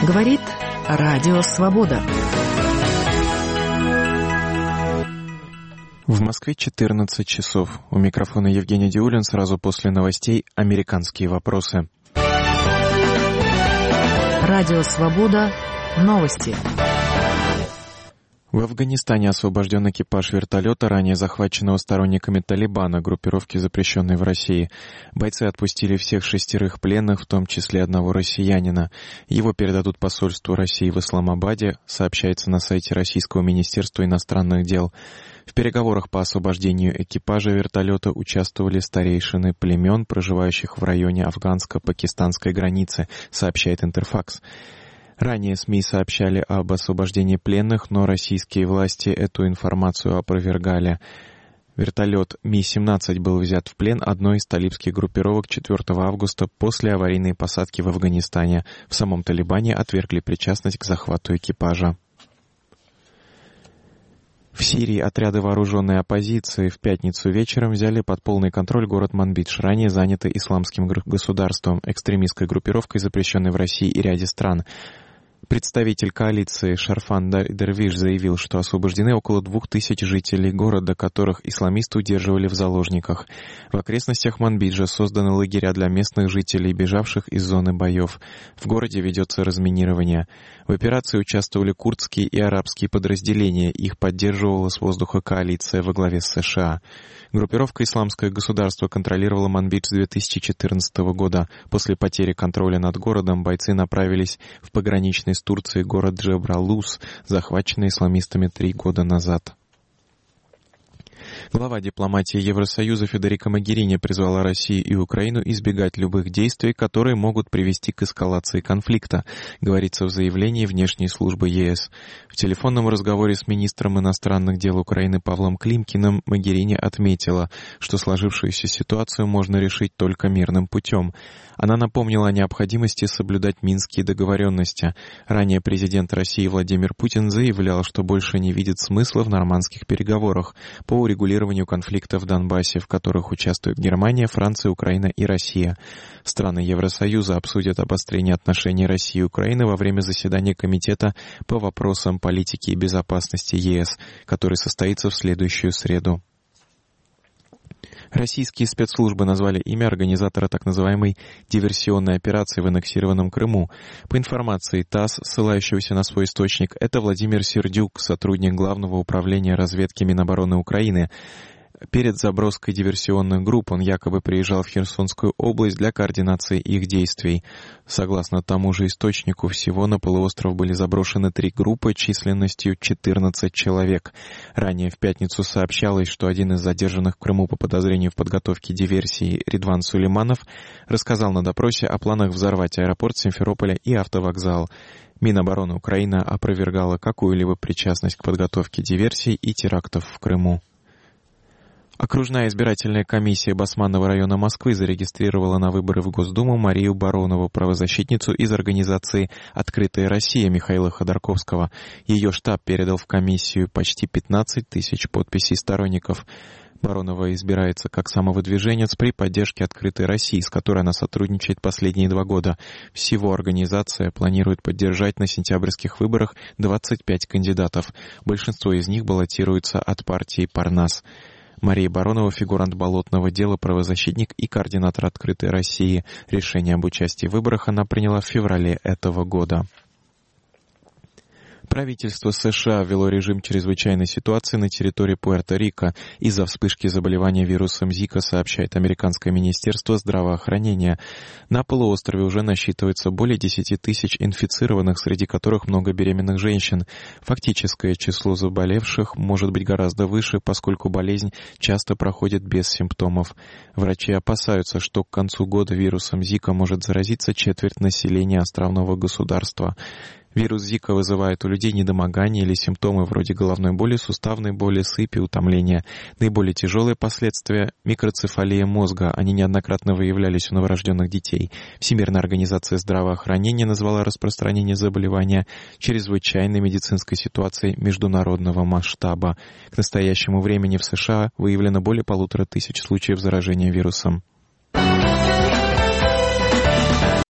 Говорит Радио Свобода. В Москве 14 часов. У микрофона Евгений Диулин. Сразу после новостей «Американские вопросы». Радио Свобода. Новости. В Афганистане освобожден экипаж вертолета, ранее захваченного сторонниками Талибана, группировки, запрещенной в России. Бойцы отпустили всех 6 пленных, в том числе одного россиянина. Его передадут посольству России в Исламабаде, сообщается на сайте Российского министерства иностранных дел. В переговорах по освобождению экипажа вертолета участвовали старейшины племен, проживающих в районе афганско-пакистанской границы, сообщает Интерфакс. Ранее СМИ сообщали об освобождении пленных, но российские власти эту информацию опровергали. Вертолет Ми-17 был взят в плен одной из талибских группировок 4 августа после аварийной посадки в Афганистане. В самом Талибане отвергли причастность к захвату экипажа. В Сирии отряды вооруженной оппозиции в пятницу вечером взяли под полный контроль город Манбидж, ранее занятый исламским государством, экстремистской группировкой, запрещенной в России и ряде стран. Представитель коалиции Шарфан Дервиш заявил, что освобождены около 2000 жителей города, которых исламисты удерживали в заложниках. В окрестностях Манбиджа созданы лагеря для местных жителей, бежавших из зоны боев. В городе ведется разминирование. В операции участвовали курдские и арабские подразделения, их поддерживала с воздуха коалиция во главе с США. Группировка «Исламское государство» контролировала Манбидж с 2014 года. После потери контроля над городом бойцы направились в пограничный с Турцией город Джебралус, захваченный исламистами 3 года назад. Глава дипломатии Евросоюза Федерико Могерини призвала Россию и Украину избегать любых действий, которые могут привести к эскалации конфликта, говорится в заявлении внешней службы ЕС. В телефонном разговоре с министром иностранных дел Украины Павлом Климкиным Могерини отметила, что сложившуюся ситуацию можно решить только мирным путем. Она напомнила о необходимости соблюдать минские договоренности. Ранее президент России Владимир Путин заявлял, что больше не видит смысла в нормандских переговорах по урегулированию конфликта в Донбассе, в которых участвуют Германия, Франция, Украина и Россия. Страны Евросоюза обсудят обострение отношений России и Украины во время заседания Комитета по вопросам политики и безопасности ЕС, который состоится в следующую среду. Российские спецслужбы назвали имя организатора так называемой диверсионной операции в аннексированном Крыму. По информации ТАСС, ссылающегося на свой источник, это Владимир Сердюк, сотрудник Главного управления разведки Минобороны Украины. Перед заброской диверсионных групп он якобы приезжал в Херсонскую область для координации их действий. Согласно тому же источнику, всего на полуостров были заброшены 3 группы численностью 14 человек. Ранее в пятницу сообщалось, что один из задержанных в Крыму по подозрению в подготовке диверсии Ридван Сулейманов рассказал на допросе о планах взорвать аэропорт Симферополя и автовокзал. Минобороны Украины опровергала какую-либо причастность к подготовке диверсий и терактов в Крыму. Окружная избирательная комиссия Басманного района Москвы зарегистрировала на выборы в Госдуму Марию Баронову, правозащитницу из организации «Открытая Россия» Михаила Ходорковского. Ее штаб передал в комиссию почти 15 тысяч подписей сторонников. Баронова избирается как самовыдвиженец при поддержке «Открытой России», с которой она сотрудничает последние 2 года. Всего организация планирует поддержать на сентябрьских выборах 25 кандидатов. Большинство из них баллотируются от партии «Парнас». Мария Баронова — фигурант болотного дела, правозащитник и координатор «Открытой России». Решение об участии в выборах она приняла в феврале этого года. Правительство США ввело режим чрезвычайной ситуации на территории Пуэрто-Рико из-за вспышки заболевания вирусом Зика, сообщает Американское министерство здравоохранения. На полуострове уже насчитывается более 10 тысяч инфицированных, среди которых много беременных женщин. Фактическое число заболевших может быть гораздо выше, поскольку болезнь часто проходит без симптомов. Врачи опасаются, что к концу года вирусом Зика может заразиться четверть населения островного государства. Вирус Зика вызывает у людей недомогание или симптомы вроде головной боли, суставной боли, сыпи, утомления. Наиболее тяжелые последствия – микроцефалия мозга. Они неоднократно выявлялись у новорожденных детей. Всемирная организация здравоохранения назвала распространение заболевания чрезвычайной медицинской ситуацией международного масштаба. К настоящему времени в США выявлено более 1500 случаев заражения вирусом.